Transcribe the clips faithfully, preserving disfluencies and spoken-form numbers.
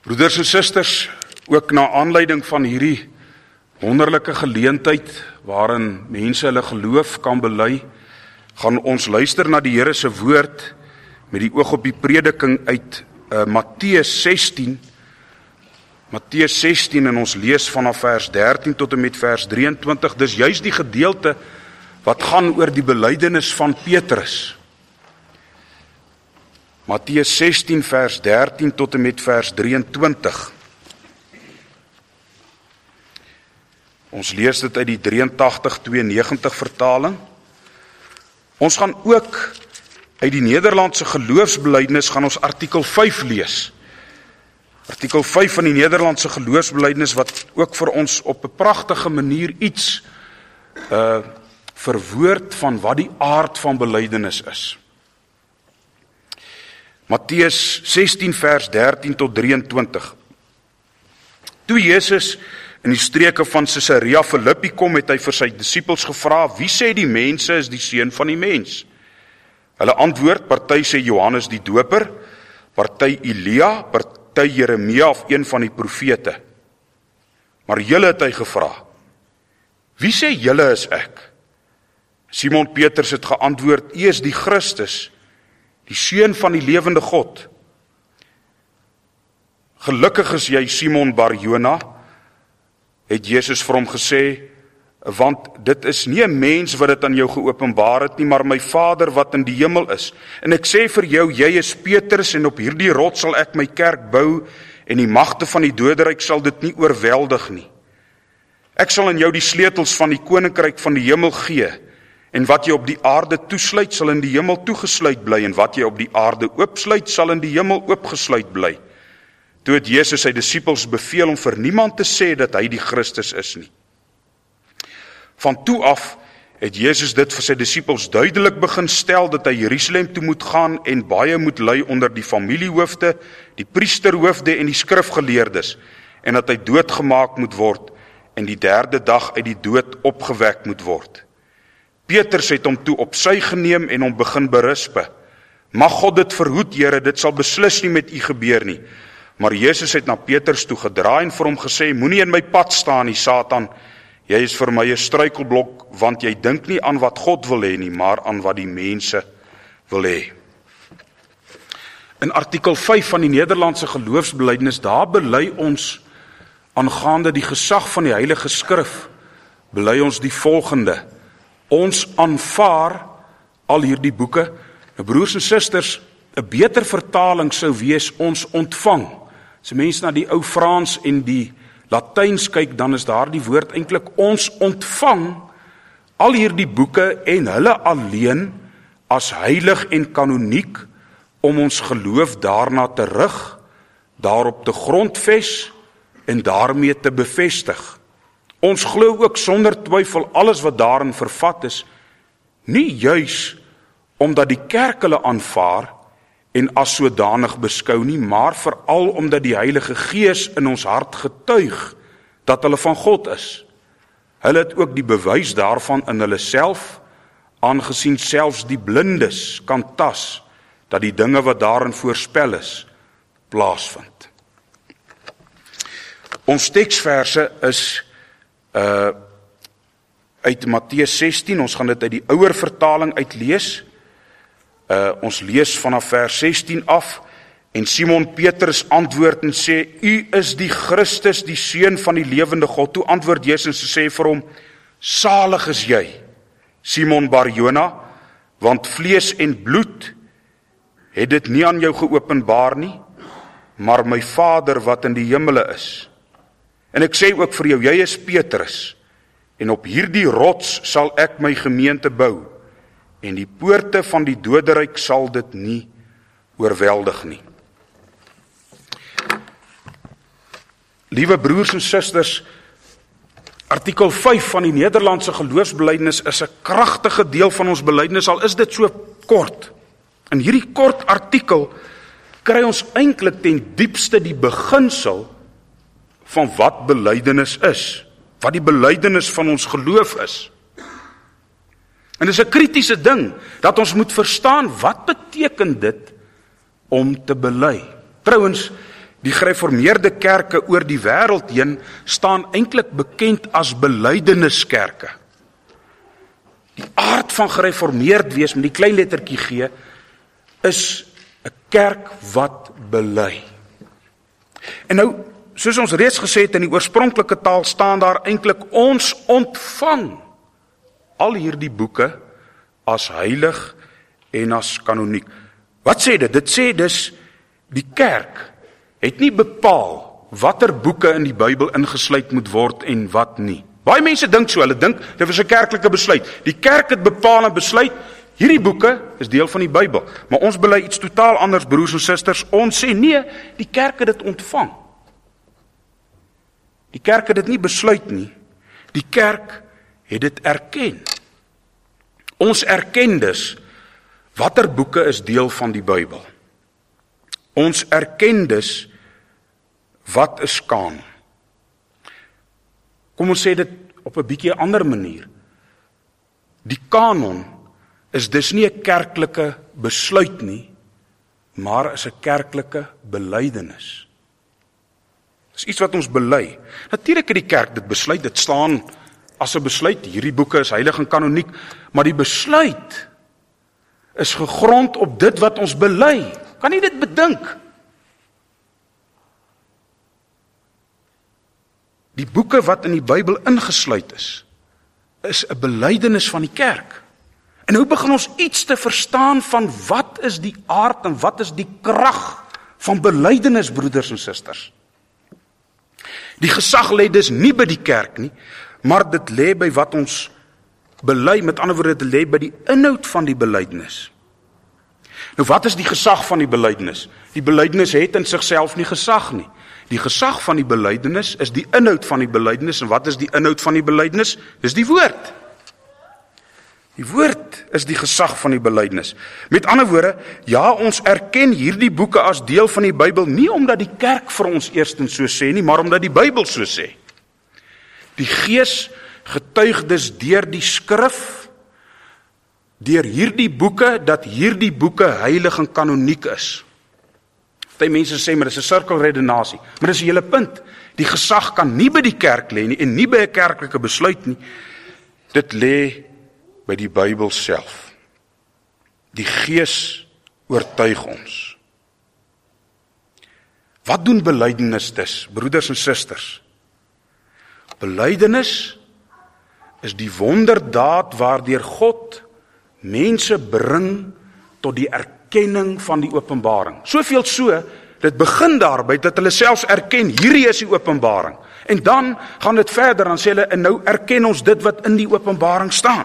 Broeders en susters, ook na aanleiding van hierdie wonderlike geleentheid waarin mense hulle geloof kan bely, gaan ons luister na die Here se woord met die oog op die prediking uit uh, Matteus sestien. Matteus sestien en ons lees vanaf vers dertien tot en met vers drieëntwintig. Dis juis die gedeelte wat gaan oor die belydenis van Petrus. Matteus sestien vers dertien tot en met vers drieëntwintig. Ons lees dit uit die drie-en-tagtig tweeënnegentig vertaling. Ons gaan ook uit die Nederlandse geloofsbelydenis gaan ons artikel vyf lees. Artikel vyf van die Nederlandse geloofsbelydenis wat ook vir ons op 'n pragtige manier iets uh, verwoord van wat die aard van belydenis is. Matteus sestien vers dertien tot drieëntwintig. Toe Jesus in die streke van Caesarea Philippi kom, het hy vir sy disippels gevra: "Wie sê die mense is die seun van die mens?" Hulle antwoord: "Party sê Johannes die Doper, party Elia, party Jeremia of een van die profete." Maar julle, het hy gevra: "Wie sê julle is ek?" Simon Petrus het geantwoord: "U is die Christus, die seun van die lewende God." "Gelukkig is jy, Simon Bar-Jona," het Jesus vir hom gesê, "want dit is nie 'n mens wat dit aan jou geopenbaar het nie, maar my Vader wat in die hemel is. En ek sê vir jou, jy is Petrus, en op hierdie rots sal ek my kerk bou, en die magte van die doderyk sal dit nie oorweldig nie. Ek sal aan jou die sleutels van die koninkryk van die hemel gee, en wat jy op die aarde toesluit, sal in die hemel toegesluit bly, en wat jy op die aarde oopsluit, sal in die hemel oopgesluit bly." Toe het Jesus sy disippels beveel om vir niemand te sê dat hy die Christus is nie. Van toe af het Jesus dit vir sy disippels duidelik begin stel dat hy Jerusalem toe moet gaan en baie moet ly onder die familiehoofde, die priesterhoofde en die skrifgeleerdes, en dat hy doodgemaak moet word en die derde dag uit die dood opgewek moet word. Petrus het hom toe op sy geneem en hom begin berispe. "Mag God dit verhoed, Here, dit sal beslis nie met u gebeur nie." Maar Jesus het na Petrus toe gedraai en vir hom gesê: "Moenie in my pad staan nie, Satan. Jy is vir my 'n struikelblok, want jy dink nie aan wat God wil hê nie, maar aan wat die mense wil hê." In artikel vyf van die Nederlandse geloofsbelydenis, daar bely ons aangaande die gesag van die Heilige Skrif, bely ons die volgende: Ons aanvaar al hierdie boeke. Nou, broers en susters, 'n beter vertaling sou wees ons ontvang. As mense na die ou Frans en die Latyns kyk, dan is daar die woord eintlik ons ontvang al hierdie boeke en hulle alleen as heilig en kanoniek om ons geloof daarna te rig, daarop te grondves en daarmee te bevestig. Ons glo ook sonder twyfel alles wat daarin vervat is, nie juis omdat die kerk hulle aanvaar en as sodanig beskou nie, maar veral omdat die Heilige Gees in ons hart getuig dat hulle van God is. Hulle het ook die bewys daarvan in hulle self, aangesien selfs die blindes kan tas dat die dinge wat daarin voorspel is, plaasvind. Ons teksverse is uh, uit Matteus sestien, ons gaan dit uit die ouer vertaling uitlees. Uh, ons lees vanaf vers sestien af, en Simon Petrus antwoord en sê: "U is die Christus, die seun van die lewende God." Toe antwoord Jesus en sê vir hom: "Salig is jy, Simon Bar-Jona, want vlees en bloed het dit nie aan jou geopenbaar nie, maar my Vader wat in die hemele is. En ek sê ook vir jou, jy is Petrus, en op hierdie rots sal ek my gemeente bou, en die poorte van die doderyk sal dit nie oorweldig nie." Liewe broers en susters, artikel vyf van die Nederlandse geloofsbelydenis is 'n kragtige deel van ons belydenis, al is dit so kort. In hierdie kort artikel kry ons eintlik ten diepste die beginsel van wat belydenis is, wat die belydenis van ons geloof is. En dit is 'n kritiese ding, dat ons moet verstaan, wat beteken dit om te bely? Trouwens, Die gereformeerde kerke oor die wêreld heen staan eintlik bekend as belydeniskerke. Die aard van gereformeerd wees met die klein lettertjie G is 'n kerk wat bely. En nou, soos ons reeds gesê het, in die oorspronklike taal staan daar eintlik ons ontvang al hierdie boeke as heilig en as kanoniek. Wat sê dit? Dit sê dus die kerk het nie bepaal watter boeke in die Bybel ingesluit moet word en wat nie. Baie mense dink so, hulle dink dit was 'n kerklike besluit. Die kerk het bepaal en besluit, hierdie boeke is deel van die Bybel. Maar ons bely iets totaal anders, broers en susters. Ons sê nee, die kerk het dit ontvang. Die kerk het dit nie besluit nie. Die kerk het dit erken. Ons erken dus watter boeke is deel van die Bybel. Ons erken dus wat is kanon. Kom ons sê dit op 'n bietjie ander manier. Die kanon is dus nie 'n kerklike besluit nie, maar is 'n kerklike belydenis. Dis iets wat ons bely. Natuurlik het die kerk dit besluit, dit staan as 'n besluit, hierdie boeke is heilig en kanoniek, maar die besluit is gegrond op dit wat ons bely. Kan jy dit bedink? Die boeke wat in die Bybel ingesluit is, is 'n belydenis van die kerk. En nou begin ons iets te verstaan van wat is die aard en wat is die krag van belydenis, broeders en susters. Die gesag lê dus nie by die kerk nie, maar dit lê by wat ons bely, met ander woorde, dit lê by die inhoud van die belydenis. Nou wat is die gesag van die belydenis? Die belydenis het in sigself nie gesag nie. Die gesag van die belydenis is die inhoud van die belydenis. En wat is die inhoud van die belydenis? Dis die woord. Die woord is die gesag van die belydenis. Met ander woorde, ja, ons erken hierdie boeke as deel van die Bybel, nie omdat die kerk vir ons eerstens so sê nie, maar omdat die Bybel so sê. Die Gees getuig dus deur die skrif, deur hierdie boeke, dat hierdie boeke heilig en kanoniek is. Party mense sê, maar dis 'n sirkelredenasie. Maar dis die hele punt. Die gesag kan nie by die kerk lê nie, en nie by 'n kerklike besluit nie. Dit lê by die Bybel self. Die Gees oortuig ons. Wat doen belydenis dus, broeders en susters? Belydenis is die wonderdaad waardeur God mense bring tot die erkenning van die openbaring. Soveel so, dit begin daarby dat hulle selfs erken, hierdie is die openbaring. En dan gaan dit verder, dan sê hulle, en nou erken ons dit wat in die openbaring staan.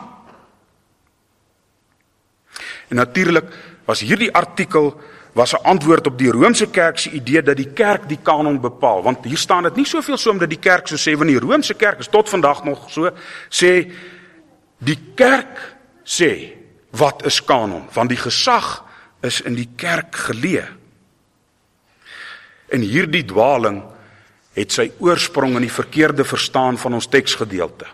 En natuurlik was hierdie artikel was 'n antwoord op die Romeinse kerk se idee dat die kerk die kanon bepaal. Want hier staan dit nie soveel so omdat die kerk so sê, want die Romeinse kerk is tot vandag nog so, sê die kerk sê wat is kanon, want die gesag is in die kerk geleë. En hierdie dwaling het sy oorsprong in die verkeerde verstaan van ons teksgedeelte.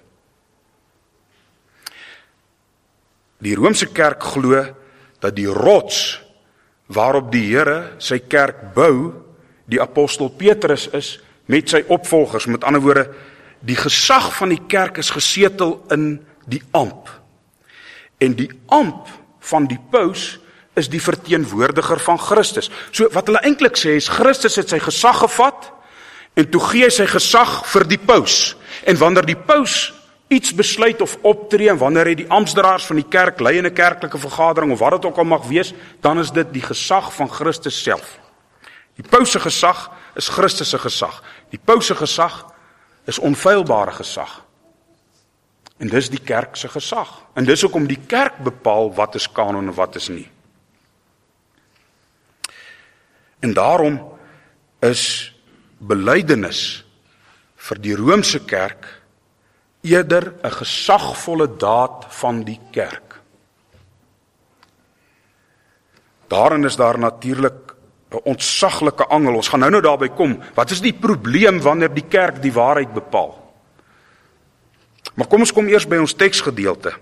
Die Romeinse kerk glo dat die rots waarop die Here sy kerk bou, die apostel Petrus is, met sy opvolgers. Met ander woorde, die gesag van die kerk is gesetel in die amp. En die amp van die paus is die verteenwoordiger van Christus. So wat hulle eintlik sê is, Christus het sy gesag gevat, en toe gee hy sy gesag vir die paus. En wanneer die paus iets besluit of optree, en wanneer hy die amptdraers van die kerk lei in 'n kerklike vergadering, of wat dit ook al mag wees, dan is dit die gesag van Christus self. Die paus se gesag is Christus se gesag. Die paus se gesag is onfeilbare gesag. En dis die kerk se gesag. En dis hoekom die kerk bepaal wat is kanon en wat is nie. En daarom is belydenis vir die Romeinse kerk eerder 'n gesagvolle daad van die kerk. Daarin is daar natuurlik 'n ontsaglike angel. Ons gaan nou nou daarby kom. Wat is die probleem wanneer die kerk die waarheid bepaal? Maar kom ons kom eers by ons teksgedeelte.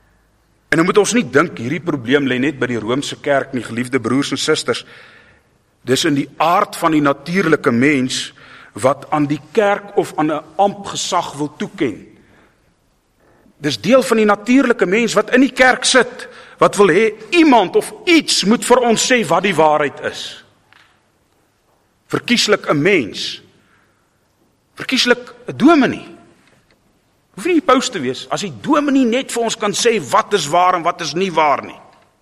En nou moet ons nie dink hierdie probleem lê net by die Romeinse kerk nie, geliefde broers en susters. Dis in die aard van die natuurlike mens wat aan die kerk of aan 'n amptgesag wil toeken. Dis deel van die natuurlike mens wat in die kerk sit, wat wil hê iemand of iets moet vir ons sê wat die waarheid is. Verkieslik 'n mens, verkieslik 'n dominee. Hoef nie die paus te wees, as die dominee net vir ons kan sê wat is waar en wat is nie waar nie.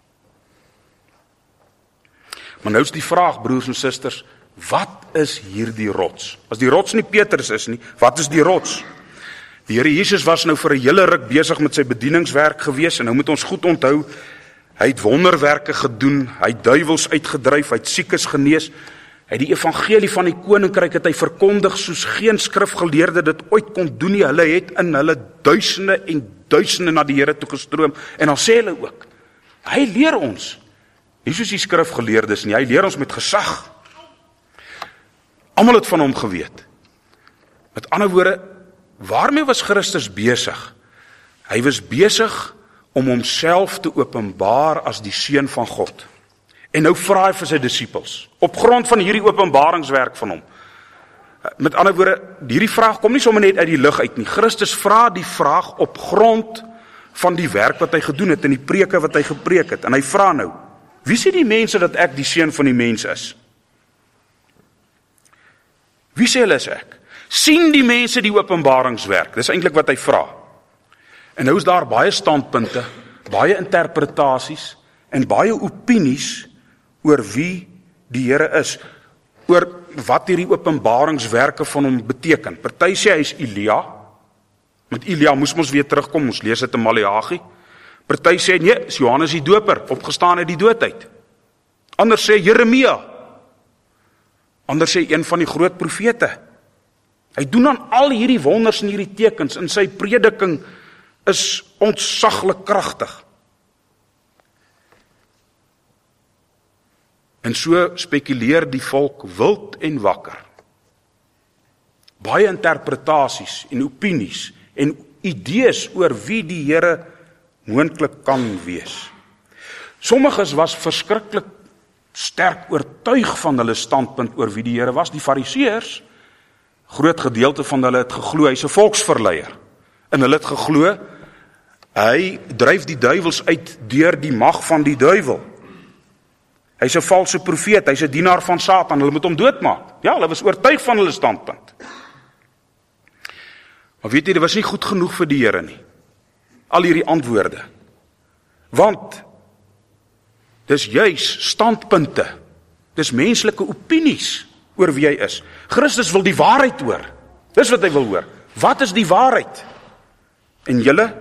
Maar nou is die vraag, broers en susters, wat is hierdie rots? As die rots nie Petrus is nie, wat is die rots? Die Here Jesus was nou vir 'n hele ruk besig met sy bedieningswerk gewees, en nou moet ons goed onthou, hy het wonderwerke gedoen, hy het duiwels uitgedryf, hy het siekes genees, hy het die evangelie van die koninkryk het hy verkondig soos geen skrifgeleerde dit ooit kon doen nie. Hulle het in hulle duisende en duisende na die Here toe gestroom, en dan sê hulle ook, hy leer ons, nie soos die skrifgeleerdes nie, hy leer ons met gesag. Almal het van hom geweet. Met ander woorde, waarmee was Christus besig? Hy was besig om homself te openbaar as die Seun van God. En nou vra hy vir sy disippels, op grond van hierdie openbaringswerk van hom. Met ander woorde, hierdie vraag kom nie sommer net uit die lug uit nie. Christus vra die vraag op grond van die werk wat hy gedoen het, en die preke wat hy gepreek het. En hy vra nou, wie sê die mense dat ek die Seun van die mens is? Wie sê hulle is ek? Sien die mense die openbaringswerk? Dis eintlik wat hy vra. En nou is daar baie standpunte, baie interpretasies en baie opinies oor wie die Here is, oor wat hierdie openbaringswerke van hom beteken. Party sê hy is Elia. Met Elia moes ons weer terugkom, ons lees dit in Maleagi. Party sê nee, is Johannes die Doper, opgestaan uit die dood uit. Ander sê Jeremia. Ander sê een van die groot profete. Hy doen aan al hierdie wonders en hierdie tekens, en sy prediking is ontsaglik kragtig. En so spekuleer die volk wild en wakker. Baie interpretasies en opinies en idees oor wie die Here moontlik kan wees. Sommiges was verskriklik sterk oortuig van hulle standpunt oor wie die Here was. Die Fariseërs, groot gedeelte van hulle het geglo hy's 'n volksverleier. En hulle het geglo hy dryf die duiwels uit deur die mag van die duiwel. Hy's 'n valse profeet, hy's 'n dienaar van Satan, hulle moet hom doodmaak. Ja, hulle was oortuig van hulle standpunt. Maar weet jy, dit was nie goed genoeg vir die Here nie. Al hierdie antwoorde. Want dis juis standpunte, dis menslike opinies oor wie hy is. Christus wil die waarheid hoor. Dis wat hy wil hoor. Wat is die waarheid? En julle?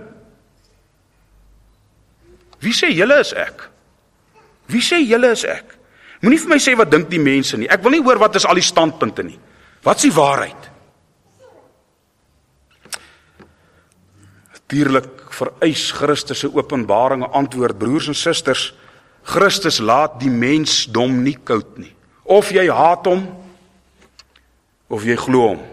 Wie sê julle is ek? Wie sê julle is ek? Moenie vir my sê wat dink die mense nie. Ek wil nie hoor wat is al die standpunte nie. Wat is die waarheid? Natuurlik vereis Christus se openbaring 'n antwoord, broers en susters. Christus laat die mensdom nie koud nie. Of jy haat hom, of jy glo hom.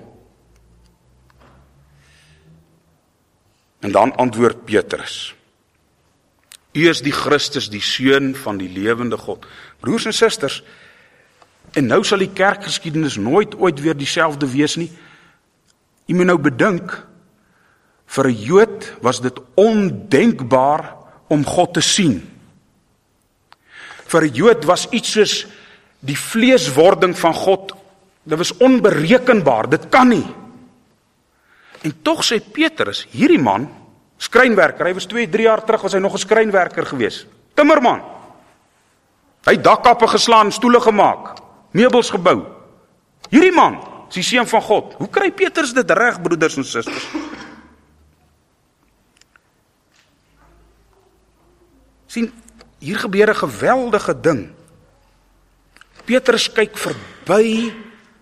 En dan antwoord Petrus. U is die Christus, die Seun van die lewende God. Broers en susters, en nou sal die kerkgeskiedenis nooit ooit weer dieselfde wees nie. U moet nou bedink, vir 'n Jood was dit ondenkbaar om God te sien. Vir 'n Jood was iets soos die vleeswording van God, dit was onberekenbaar, dit kan nie. En tog sê Petrus, hierdie man, skrynwerker, hy was twee, drie jaar terug, was hy nog 'n skrynwerker gewees. Timmerman. Hy het dakkappe geslaan, stoele gemaak, meubels gebou. Hierdie man, is die Seun van God. Hoe kry Petrus dit reg, broeders en susters? Sien, hier gebeur 'n geweldige ding. Petrus kyk verby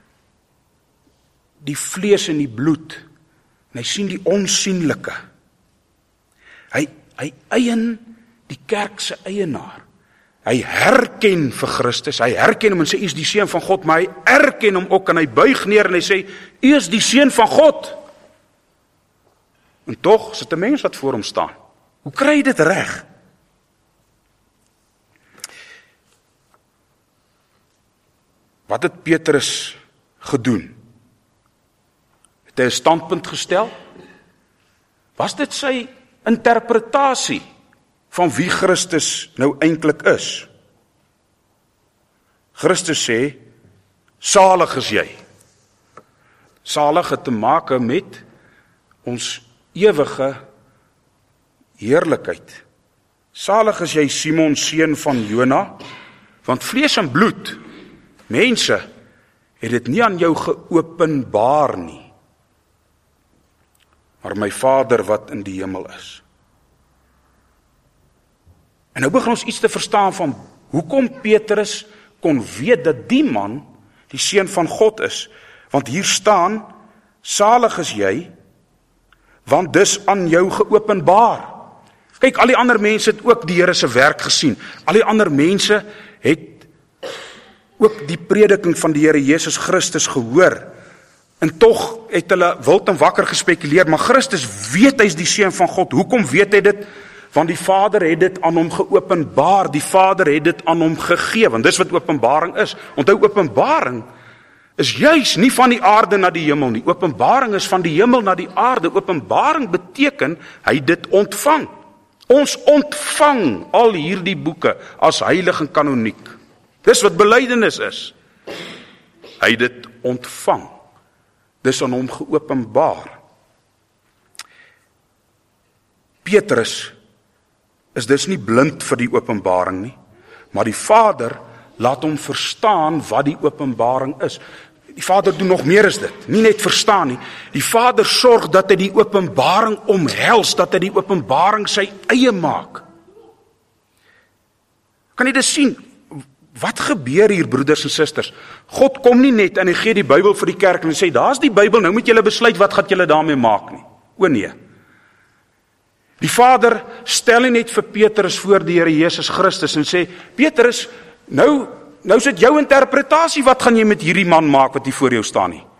die vlees en die bloed, en hy sien die onsienlike. Hy, hy eien die kerk se eienaar. Hy herken vir Christus, hy herken hom en sê, u is die Seun van God, maar hy erken hom ook, en hy buig neer en hy sê, u is die Seun van God. En tog is dit 'n mens wat voor hom staan. Hoe kry hy dit reg? Wat het Petrus gedoen? Het hy 'n standpunt gestel? Was dit sy interpretasie van wie Christus nou eintlik is? Christus sê, salig is jy. Salig het te maak met ons ewige heerlikheid. Salig is jy, Simon, seun van Jona, want vlees en bloed, mense, het dit nie aan jou geopenbaar nie, maar my Vader wat in die hemel is. En nou begin ons iets te verstaan van hoekom Petrus kon weet dat die man die seun van God is, want hier staan, salig is jy, want dis aan jou geopenbaar. Kyk, al die ander mense het ook die Here se werk gesien. Al die ander mense het ook die prediking van die Here Jesus Christus gehoor. En tog het hulle wild en wakker gespekuleer, maar Christus weet hy is die seun van God. Hoekom weet hy dit? Want die Vader het dit aan hom geopenbaar. Die Vader het dit aan hom gegee, want dis wat openbaring is. Onthou, openbaring is juis nie van die aarde na die hemel nie. Openbaring is van die hemel na die aarde. Openbaring beteken hy dit ontvang. Ons ontvang al hierdie boeke as heilig en kanoniek. Dis wat belydenis is. Hy het dit ontvang. Dis aan hom geopenbaar. Petrus is dus nie blind vir die openbaring nie, maar die Vader laat hom verstaan wat die openbaring is. Die Vader doen nog meer as dit, nie net verstaan nie. Die Vader sorg dat hy die openbaring omhels, dat hy die openbaring sy eie maak. Kan jy dit sien? Wat gebeur hier, broeders en susters? God kom nie net en hy gee die Bybel vir die kerk en hy sê, daar's die Bybel, nou moet julle besluit wat gaan julle daarmee maak nie. O nee. Die Vader stel nie net vir Petrus voor die Here Jesus Christus en sê, Petrus, nou, nou is dit jou interpretasie, wat gaan jy met hierdie man maak wat hier voor jou staan nie?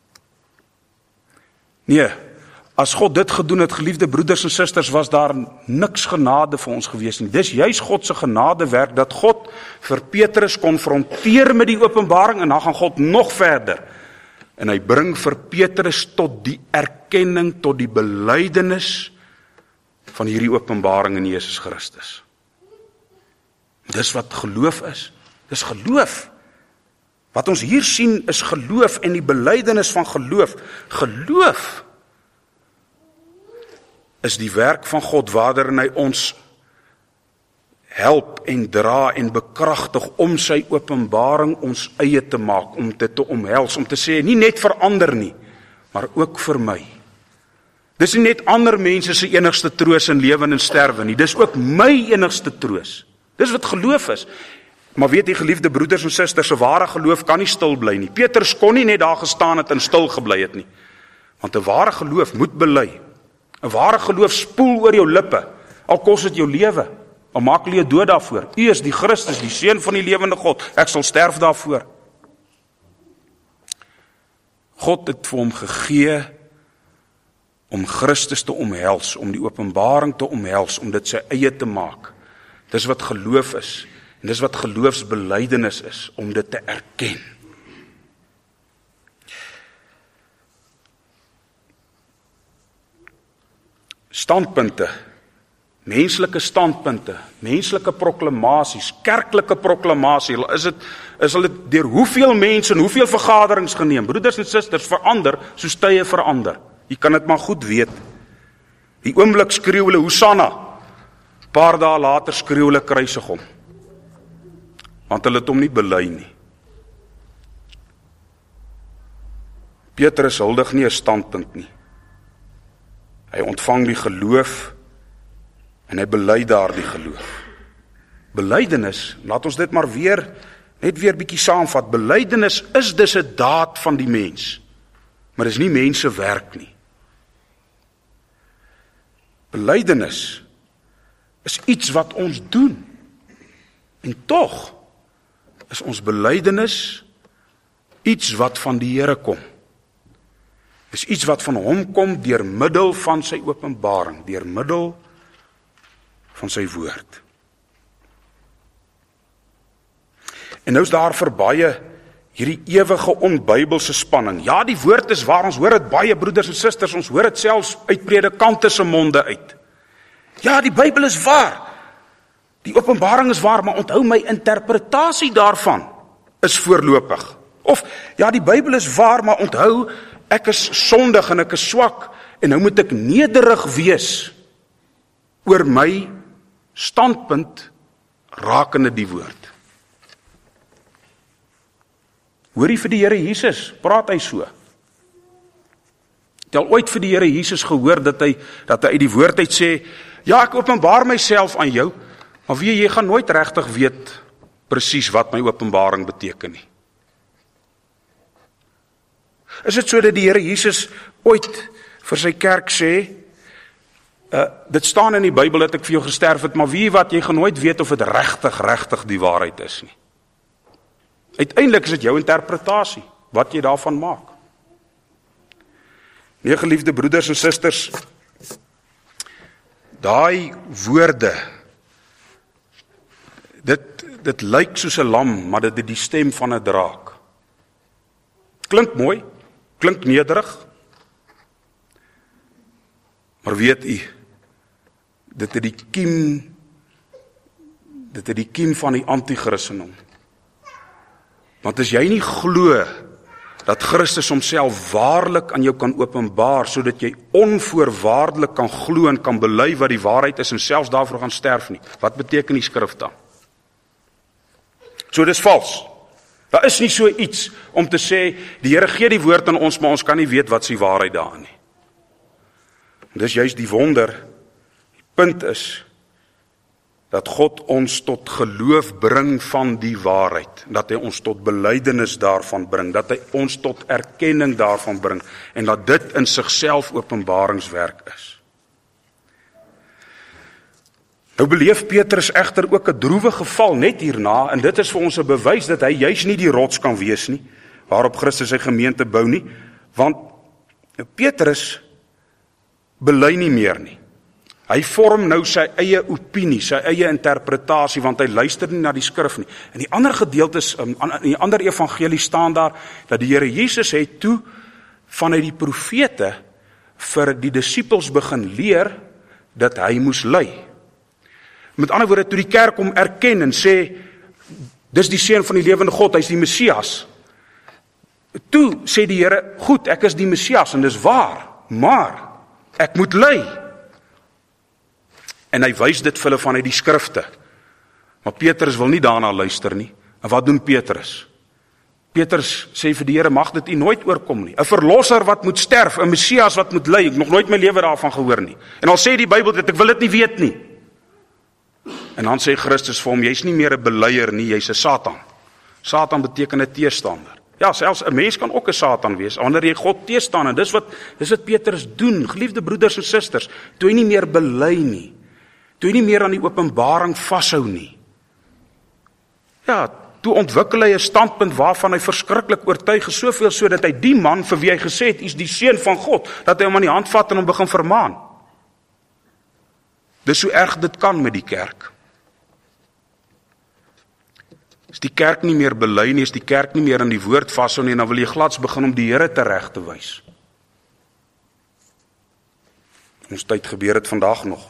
Nee, as God dit gedoen het, geliefde broeders en susters, was daar niks genade vir ons gewees nie. Dis juist God se genadewerk, dat God vir Petrus konfronteer met die openbaring, en dan gaan God nog verder. En hy bring vir Petrus tot die erkenning, tot die belydenis van hierdie openbaring in Jesus Christus. Dis wat geloof is. Dis geloof. Wat ons hier sien is geloof en die belydenis van geloof. Geloof is die werk van God waarin hy ons help en dra en bekragtig om sy openbaring ons eie te maak, om dit te omhels, om te sê, nie net vir ander nie, maar ook vir my. Dis nie net ander mense se enigste troos in lewe en sterwe nie, dis ook my enigste troos. Dis wat geloof is. Maar weet jy, geliefde broeders en susters, 'n ware geloof kan nie stil bly nie. Petrus kon nie net daar gestaan het en stil gebly het nie. Want 'n ware geloof moet bely. 'n Ware geloof spoel oor jou lippe, al kos dit jou lewe. Al maak jy dood daarvoor. U is die Christus, die seun van die lewende God. Ek sal sterf daarvoor. God het vir hom gegee om Christus te omhels, om die openbaring te omhels, om dit sy eie te maak. Dis wat geloof is, en dis wat geloofsbelydenis is, om dit te erken. Standpunte, menslike standpunte, menslike proklamasies, kerklike proklamasie, is dit, is dit deur hoeveel mense en hoeveel vergaderings geneem? Broeders en susters, verander, soos tye verander. Jy kan dit maar goed weet. Die oomblik skreeu hulle Hosanna, paar dae later skreeu hulle kruisig hom. Want hulle het hom nie bely nie. Petrus huldig nie 'n standpunt nie. Hy ontvang die geloof en hy bely daardie geloof. Belydenis, laat ons dit maar weer, net weer bietjie saamvat. Belydenis is dus 'n daad van die mens, maar dis nie mense werk nie. Belydenis is iets wat ons doen. En tog is ons belydenis iets wat van die Here kom. Is iets wat van hom kom deur middel van sy openbaring, deur middel van sy woord. En nou is daar vir baie Hierdie ewige onbybelse spanning. Ja, die woord is waar, ons hoor dit baie broeders en susters, ons hoor dit selfs uit predikante se monde uit. Ja, die Bybel is waar. Die Openbaring is waar, maar onthou my interpretasie daarvan is voorlopig. Of, ja, die Bybel is waar, maar onthou, ek is sondig en ek is swak, en nou moet ek nederig wees oor my standpunt rakende die woord. Hoor jy vir die Here Jesus, praat hy so. Het jy al ooit vir die Here Jesus gehoor dat hy, dat hy uit die woord uit sê, ja, ek openbaar myself aan jou, maar wie jy gaan nooit regtig weet presies wat my openbaring beteken nie. Is dit so dat die Here Jesus ooit vir sy kerk sê, uh, dit staan in die Bybel dat ek vir jou gesterf het, maar wie wat, jy gaan nooit weet of dit regtig, regtig die waarheid is nie. Uiteindelik is dit jou interpretasie, wat jy daarvan maak. Nee, geliefde broeders en susters, daai woorde, dit, dit lyk soos 'n lam, maar dit het die stem van 'n draak. Klink mooi, klink nederig, maar weet u, dit het die kiem, dit het die kiem van die anti-Christus in hom. Want as jy nie glo dat Christus homself waarlik aan jou kan openbaar, sodat jy onvoorwaardelik kan glo en kan bely wat die waarheid is en selfs daarvoor gaan sterf nie, wat beteken die skrif dan? So dis vals. Daar is nie so iets om te sê, die Here gee die woord aan ons, maar ons kan nie weet wat is die waarheid daarin nie. En dis juist die wonder, die punt is, dat God ons tot geloof bring van die waarheid, dat hy ons tot belydenis daarvan bring, dat hy ons tot erkenning daarvan bring, en dat dit in sigself openbaringswerk is. Nou beleef Petrus egter ook 'n droewige geval net hierna, en dit is vir ons 'n bewys dat hy juis nie die rots kan wees nie, waarop Christus sy gemeente bou nie, want Petrus bely nie meer nie. Hy vorm nou sy eie opinie, sy eie interpretasie, want hy luister nie na die skrif nie. In die ander gedeeltes, in die ander evangelie staan daar, dat die Here Jesus het toe, vanuit die profete, vir die disippels begin leer, dat hy moes ly. Met ander woorde, toe die kerk hom erken en sê, dis die seun van die lewende God, hy is die Messias. Toe sê die Here, goed, ek is die Messias, en dis waar, maar, ek moet ly. En hy wys dit vir hulle vanuit die skrifte. Maar Petrus wil nie daarna luister nie. En wat doen Petrus? Petrus sê vir die Here, mag dit u nooit oorkom nie. 'n verlosser wat moet sterf, 'n Messias wat moet ly, ek nog nooit my lewe daarvan gehoor nie. En al sê die Bybel dit, ek wil dit nie weet nie. En dan sê Christus vir hom, jy's nie meer 'n beleier nie, jy's 'n Satan. Satan beteken 'n teestander. Ja, selfs 'n mens kan ook 'n Satan wees, wanneer jy God teestaan, en dis wat, dis wat Petrus doen, geliefde broeders en susters, toe hy nie meer bely nie, toe hy nie meer aan die openbaring vashou nie. Ja, toe ontwikkel hy 'n standpunt waarvan hy verskriklik oortuig is, soveel so dat hy die man vir wie hy gesê het, is die seun van God, dat hy hom aan die hand vat en hom begin vermaan. Dis hoe erg dit kan met die kerk. Is die kerk nie meer bely nie, is die kerk nie meer aan die woord vashou nie, en dan wil jy glads begin om die Here tereg te wys. Ons tyd gebeur dit vandag nog.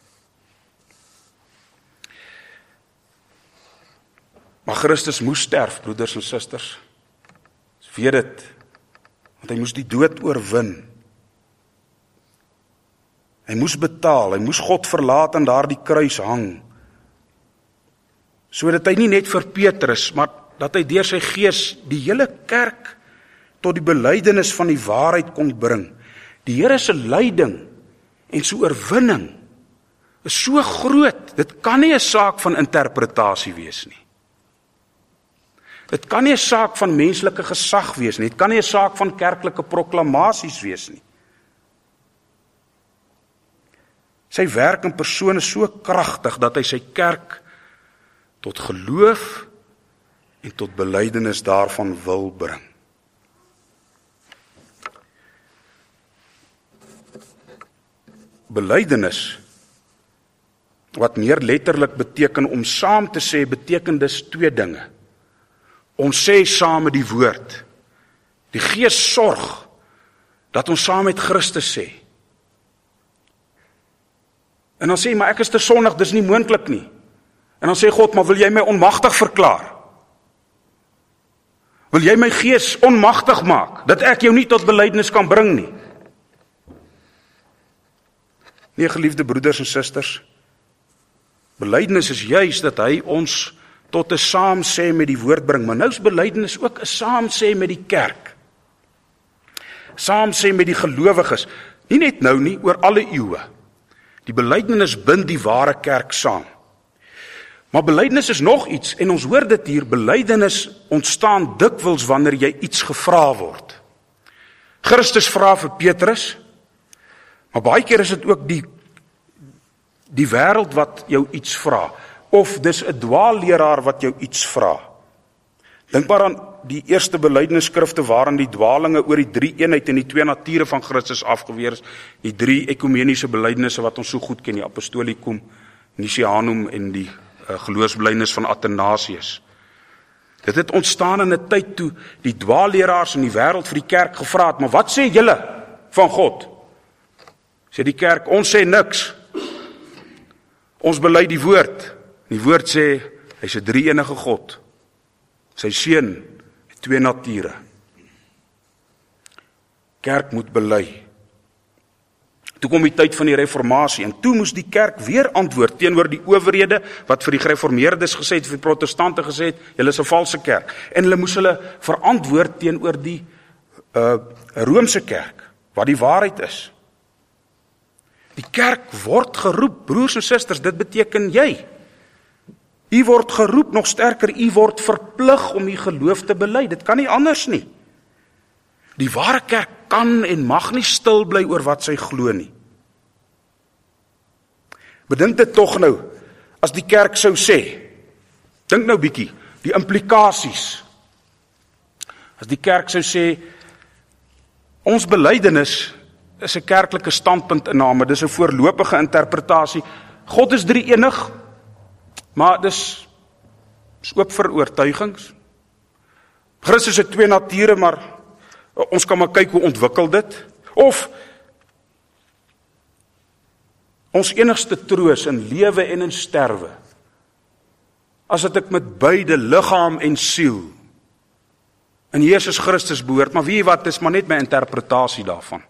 Maar Christus moes sterf, broeders en susters. Ons weet dit, want hy moes die dood oorwin. Hy moes betaal, hy moes God verlaat en daar die kruis hang. So dat hy nie net vir Petrus, maar dat hy deur sy gees die hele kerk tot die belydenis van die waarheid kon bring. Die Here se lyding en sy oorwinning is so groot, dit kan nie 'n saak van interpretasie wees nie. Dit kan nie 'n saak van menslike gesag wees nie, dit kan nie 'n saak van kerklike proklamasies wees nie. Sy werk in persoon is so kragtig dat hy sy kerk tot geloof en tot belydenis daarvan wil bring. Belydenis, wat meer letterlik beteken om saam te sê, beteken dus twee dinge. ons sê saam met die woord. Die Gees sorg dat ons saam met Christus sê. En dan sê, maar ek is te sondig, dis nie moontlik nie. En dan sê God, maar wil jy my onmagtig verklaar? Wil jy my gees onmagtig maak, dat ek jou nie tot belydenis kan bring nie? Nee, geliefde broeders en susters, belydenis is juis dat hy ons tot 'n saamsê met die woord bring, maar nou is belydenis ook 'n saamsê met die kerk. Saamsê met die gelowiges, nie net nou nie, oor alle eeue. Die belydenis bind die ware kerk saam. Maar belydenis is nog iets, en ons hoor dit hier, belydenis ontstaan dikwels wanneer jy iets gevra word. Christus vra vir Petrus, maar baie keer is dit ook die, die wêreld wat jou iets vra, of dis 'n dwaalleraar wat jou iets vra. Dink maar aan die eerste belydenisskrifte waarin die dwalinge oor die drie eenheid en die twee nature van Christus afgeweer is, die drie ekumeniese belydenisse wat ons so goed ken, die Apostolikum, Nisianum en die uh, geloofsbelydenis van Athanasius. Dit het ontstaan in 'n tyd toe die dwaalleraars in die wêreld vir die kerk gevra het, maar wat sê julle van God? Sê die kerk, ons sê niks. Ons bely die woord. Die woord sê, hy's 'n drie-enige God. Sy seun het twee nature. Kerk moet bely. Toe kom die tyd van die reformatie, en toe moes die kerk weer antwoord teenoor die owerhede, wat vir die gereformeerdes gesê het, vir die protestante gesê het, julle is 'n valse kerk. En hulle moes hulle verantwoord teenoor die uh, Romeinse kerk, wat die waarheid is. Die kerk word geroep, broers en susters, dit beteken jy. U word geroep, nog sterker, u word verplig om u geloof te bely. Dit kan nie anders nie. Die ware kerk kan en mag nie stil bly oor wat sy glo nie. Bedink dit tog nou, as die kerk sou sê, dink nou bietjie, die implikasies. As die kerk sou sê, ons belydenis is 'n kerklike standpuntinname, dis 'n voorlopige interpretasie. God is drie-enig, maar dis is oop vir oortuigings. Christus het twee nature, maar ons kan maar kyk hoe ontwikkel dit. Of ons enigste troos in lewe en in sterwe, as dat ek met beide liggaam en siel in Jesus Christus behoort, maar weet jy wat, is maar net my interpretasie daarvan.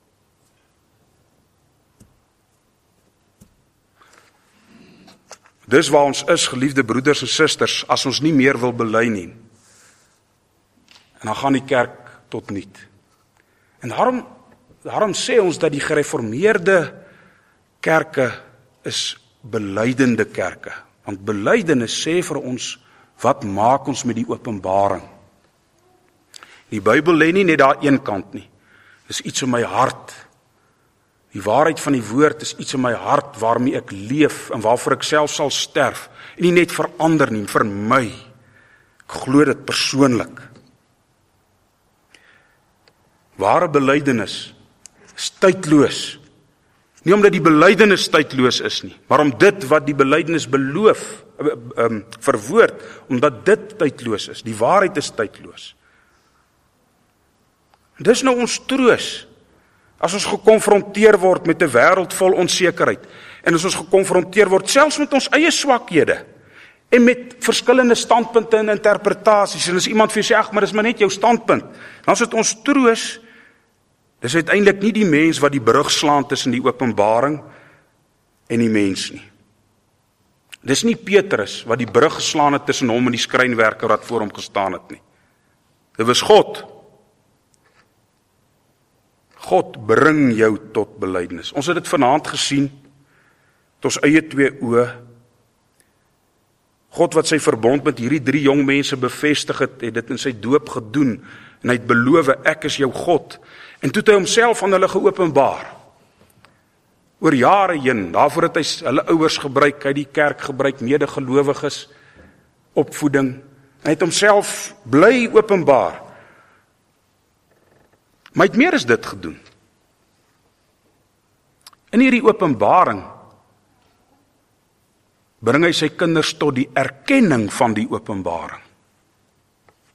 Dis waar ons is, geliefde broeders en susters, as ons nie meer wil bely nie. En dan gaan die kerk tot niet. En daarom, daarom sê ons dat die gereformeerde kerke is belydende kerke. Want belydenis sê vir ons, wat maak ons met die openbaring? Die Bybel lê nie net daar een kant nie. Dis iets in my hart. Die waarheid van die woord is iets in my hart waarmee ek leef en waarvoor ek self sal sterf. En nie net vir ander nie, vir my. Ek glo dit persoonlik. Ware belydenis is tydloos. Nie omdat die belydenis tydloos is nie, maar om dit wat die belydenis beloof, um, verwoord, omdat dit tydloos is. Die waarheid is tydloos. Dis nou ons troos. As ons gekonfronteer word met 'n wêreld vol onsekerheid, en as ons gekonfronteer word selfs met ons eie swakhede, en met verskillende standpunte en interpretasies, en as iemand vir jou sê, ag, maar dis maar net jou standpunt, dan is dit ons troos, dis uiteindelik nie die mens wat die brug slaan tussen die openbaring en die mens nie. Dis nie Petrus wat die brug geslaan het tussen hom en die skrynwerker wat voor hom gestaan het nie. Dit was God. God bring jou tot belydenis. Ons het dit vanaand gesien, met ons eie twee oë. God wat sy verbond met hierdie drie jong mense bevestig het, het dit in sy doop gedoen, en hy het beloof, ek is jou God. En toe het hy homself aan hulle geopenbaar. Oor jare heen, daarvoor het hy hulle ouers gebruik, hy het die kerk gebruik, medegelowiges, opvoeding. Hy het homself bly openbaar. Maar hy het meer as dit gedoen. In hierdie openbaring bring hy sy kinders tot die erkenning van die openbaring.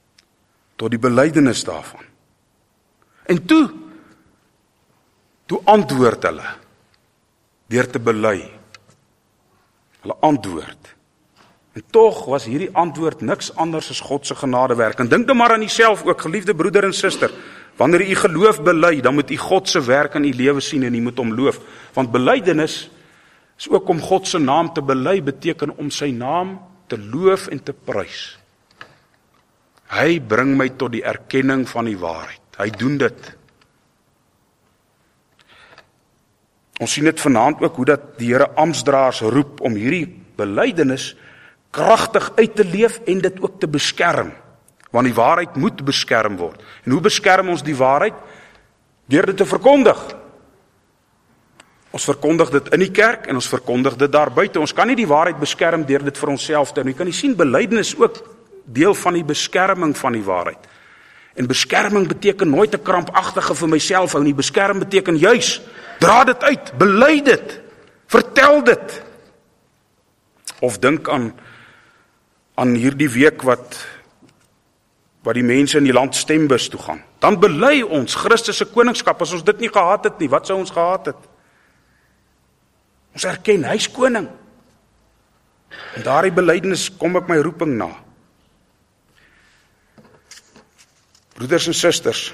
tot die belydenis daarvan. En toe, toe antwoord hulle, deur te bely. Hulle antwoord. En tog was hierdie antwoord niks anders as God se genadewerk. En dink nou maar aan jouself ook, geliefde broeder en suster. Wanneer u geloof bely, dan moet u God se werk in u lewe sien en u moet hom loof. Want belydenis is ook om God se naam te bely, beteken om sy naam te loof en te prys. Hy bring my tot die erkenning van die waarheid. Hy doen dit. Ons sien dit vanaand ook hoe dat die Here amptdraers roep om hierdie belydenis kragtig uit te leef en dit ook te beskerm. Want die waarheid moet beskerm word. En hoe beskerm ons die waarheid? Deur dit te verkondig. Ons verkondig dit in die kerk en ons verkondig dit daar buite. Ons kan nie die waarheid beskerm deur dit vir onsself te doen. Jy kan nie sien, belydenis is ook deel van die beskerming van die waarheid. En beskerming beteken nooit 'n krampagtige vir myself hou nie. Beskerm beteken juis, dra dit uit, bely dit, vertel dit. Of dink aan aan hierdie week wat wat die mense in die land stembus toe gaan. Dan bely ons Christus se koningskap. As ons dit nie gehad het nie, wat sou ons gehad het? Ons erken, hy is koning. En daardie belydenis kom ek my roeping na. Broeders en susters,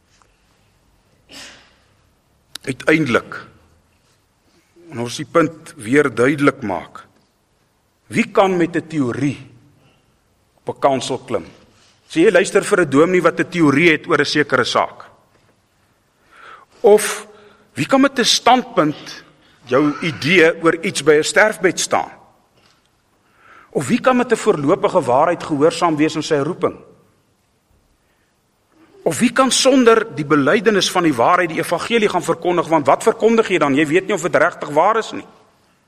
uiteindelik, en ons die punt weer duidelik maak, wie kan met 'n teorie op 'n kansel klim? Sê jy luister vir 'n dominee wat 'n teorie het oor 'n sekere saak? Of wie kan met 'n standpunt jou idee oor iets by 'n sterfbed staan? Of wie kan met 'n voorlopige waarheid gehoorsaam wees aan sy roeping? Of wie kan sonder die belydenis van die waarheid die evangelie gaan verkondig? Want wat verkondig jy dan? Jy weet nie of dit regtig waar is nie.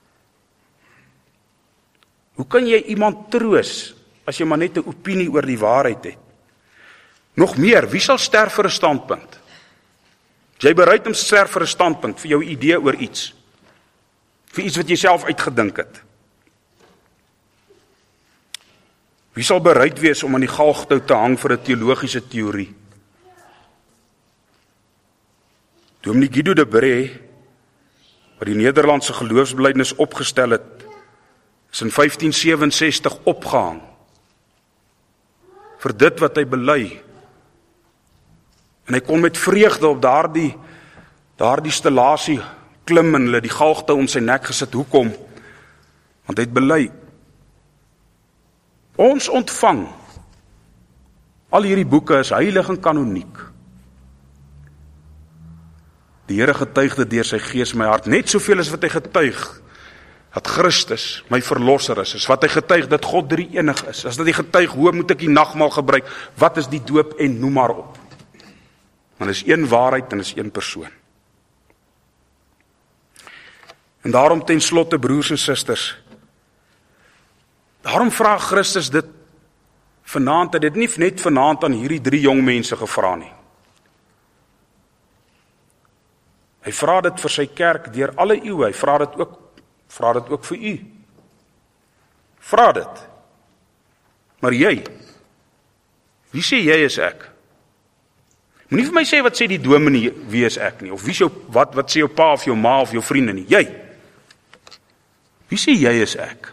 Hoe kan jy iemand troos as jy maar net 'n opinie oor die waarheid het? Nog meer, wie sal sterf vir 'n standpunt? Is jy bereid om te sterf vir 'n standpunt, vir jou idee oor iets? Vir iets wat jy self uitgedink het? Wie sal bereid wees om aan die galgtou te hang vir 'n teologiese teorie? Dominee Guido de Bree, wat die Nederlandse geloofsbelijdenis opgestel het, is in vyftien sewenses-tig opgehang vir dit wat hy bely. En hy kon met vreugde op daardie daardie stellasie klim en hulle die galgtou om sy nek gesit. Hoekom? Want hy het bely. Ons ontvang al hierdie boeke is heilig en kanoniek. Die Here getuig dit deur sy gees in my hart, net soveel as wat hy getuig dat Christus my verlosser is, is wat hy getuig dat God drie enig is, as dat hy getuig hoe moet ek die nagmaal gebruik, wat is die doop en noem maar op. Want is een waarheid en is een persoon. En daarom ten slotte, broers en susters, daarom vra Christus dit vanaand, het dit nie net vanaand aan hierdie drie jong mense gevra nie. Hy vra dit vir sy kerk deur alle eeue, hy vra dit ook, vra dit ook vir u. Vra dit. Maar jy, wie sê jy is ek? Moenie vir my sê wat sê die dominee wie is ek nie, of wie jou, wat, wat sê jou pa of jou ma of jou vriende nie, jy. Wie sê jy is ek?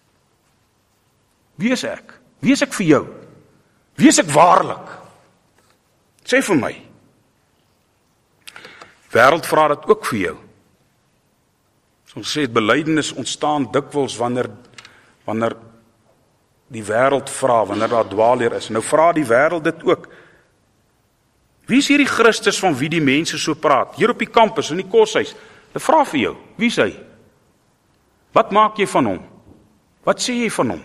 Wie is ek? Wie is ek vir jou? Wie is ek waarlik? Sê vir my. Wêreld vra dit ook vir jou. So ons sê het belydenis ontstaan dikwels wanneer wanneer die wêreld vra, wanneer daar dwaalleer is. Nou vra die wêreld dit ook. Wie is hierdie Christus van wie die mense so praat? Hier op die kampus, in die koshuis. Hulle vra vir jou, wie is hy? Wat maak jy van hom? Wat sê jy van hom?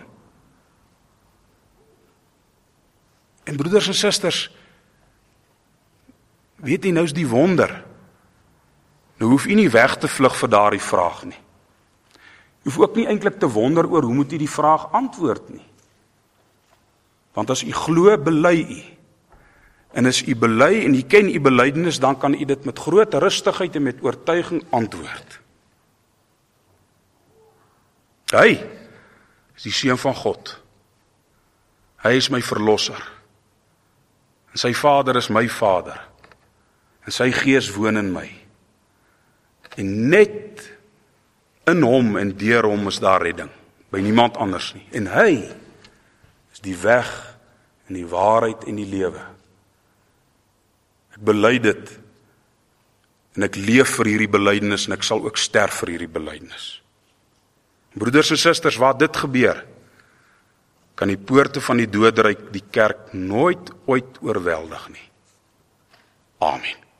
En broeders en susters, weet jy, nou is die wonder. Nou hoef jy nie weg te vlug vir daardie vraag nie. Jy hoef ook nie eintlik te wonder oor hoe moet jy die vraag antwoord nie. Want as jy glo, bely jy. En as jy bely en jy ken jy belydenis, dan kan jy dit met groot rustigheid en met oortuiging antwoord. Hy is die Seun van God. Hy is my verlosser. En sy Vader is my Vader. En sy Gees woon in my. En net in hom en deur hom is daar redding. By niemand anders nie. En hy is die weg en die waarheid en die lewe. Ek bely dit en ek leef vir hierdie belydenis en ek sal ook sterf vir hierdie belydenis. Broeders en susters, waar dit gebeur, kan die poorte van die doodryk die kerk nooit ooit oorweldig nie. Amen.